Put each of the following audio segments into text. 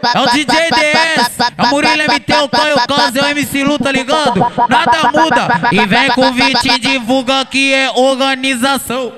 É o DJ DS, é o Murilo MT, o Caio Caso, é o MC Lu, tá ligado? Nada muda. E vem com o Vitinho, divulga que é organização.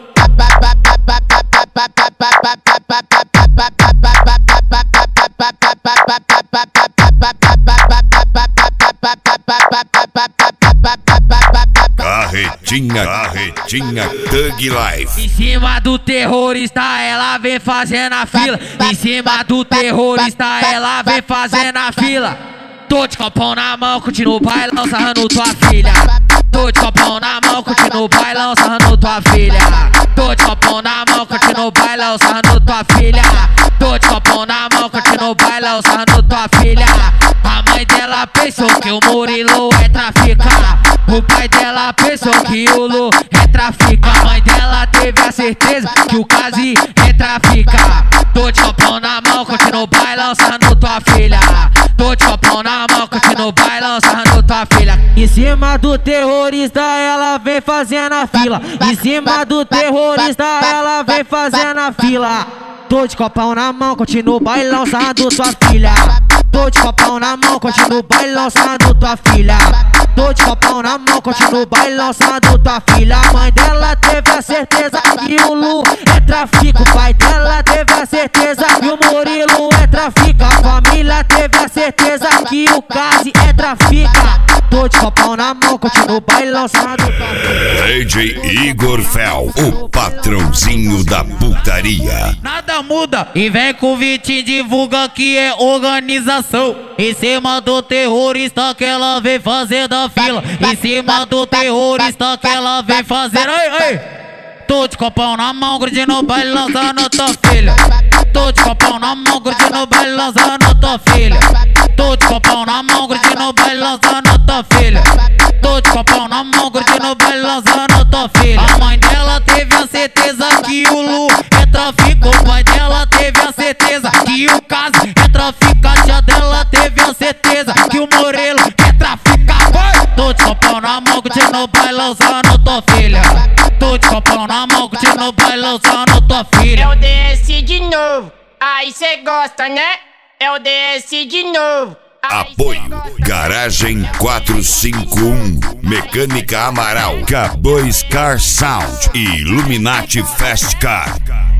Carretinha Thug Life. Em cima do terrorista, ela vem fazendo a fila. Em cima do terrorista, ela vem fazendo a fila. Tô de copão na mão, continuo bailão, sarrando tua filha. Tô de copão na mão, continuo bailão, sarrando tua filha. Tô de copão na mão, continuo bailão, sarrando tua filha. Tô de copão na mão, continuo bailão, sarrando tua filha. A mãe dela pensou que o Murilo é traficar. O pai dela pensou que o Lu é traficar. A mãe dela teve a certeza que o Kazi é traficar. Tô de copão na mão, continuo bailão, sarrando tua filha. Tô de copão na mão, continuo bailão, sarrando tua filha. Em cima do terrorista, ela vem fazendo a fila. Em cima do terrorista, ela vem fazendo a fila. Tô de copão na mão, continuo bailão, sarrando tua filha. Tô de copão na mão, continuo bailão, sarrando tua filha. Tô de copão na mão, continuo bailão, sarrando tua filha. A mãe dela teve a certeza que o Lu é trafico. O pai dela teve a certeza que o Murilo é trafica. A família teve a certeza que o Kazi é trafica. Tô de copão na mão, continuo bailão, sarrando tua filha. DJ Igor Fel, o patrãozinho da putaria. Nada muda. E vem com o Vitinho, divulga que é organização. Em cima do terrorista que ela vem fazer da fila. Em cima do terrorista que ela vem fazer. Ai, ai. Tô de copão na mão, grudinho no baile, lançando tua filha. Tô de copão na mão, grudinho no baile, lançando tua filha. Tô de copão na mão, grudinho no baile, lançando tua filha. Tô de copão na mão, grudinho no baile, lançando tua filha. A mãe dela teve a certeza que o Lu é trafico. O pai dela teve a certeza que o Kazi é trafico. A tia dela teve a certeza que o Murilo é traficador. Tô de copão na mão, grudinho no baile, lançando tua filha. Tô de copão na mão, grudinho no baile, lançando tua filha. É o DS de novo, aí cê gosta, né? É o DS de novo. Apoio Garagem 451, Mecânica Amaral, K2 Car Sound e Illuminati Fast Car.